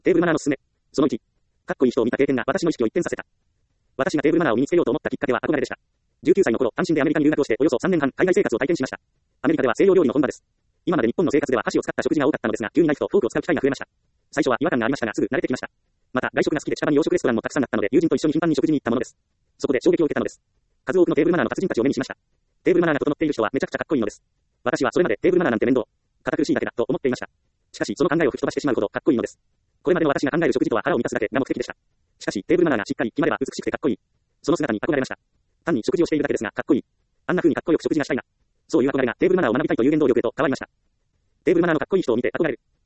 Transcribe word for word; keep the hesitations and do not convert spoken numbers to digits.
テーブルマナーのすすめ。そのいち。かっこいい人を見た経験が私の意識を一転させた。私がテーブルマナーを身につけようと思ったきっかけは憧れでした。じゅうきゅうさいの頃、単身でアメリカに留学をしておよそさんねんはん海外生活を体験しました。アメリカでは西洋料理の本場です。今まで日本の生活では箸を使った食事が多かったのですが、急にナイフとフォークを使う機会が増えました。最初は違和感がありましたが、すぐ慣れてきました。また、外食が好きで近場に洋食レストランもたくさんあったので、友人と一緒に頻繁に食事に行ったものです。そこで衝撃を受けたのです。数多くのテーブルマナーの達人たちを目にしました。テーブルマナーが整っている人はめちゃくちゃかっこいいのです。私はそれまでテーブルマナーなんて面倒、堅苦しいだけだと思っていました。しかし、その考えを吹き飛ばしてしまうほどかっこいいのです。これまでの私が考える食事とは腹を満たすだけが目的でした。しかし、テーブルマナーがしっかり決まれば美しくてかっこいい。その姿に憧れました。単に食事をしているだけですが、かっこいい。あんな風にかっこよく食事がしたいな。そういう憧れがテーブルマナーを学びたいという原動力へと変わりました。テーブルマナーのかっこいい人を見て憧れる。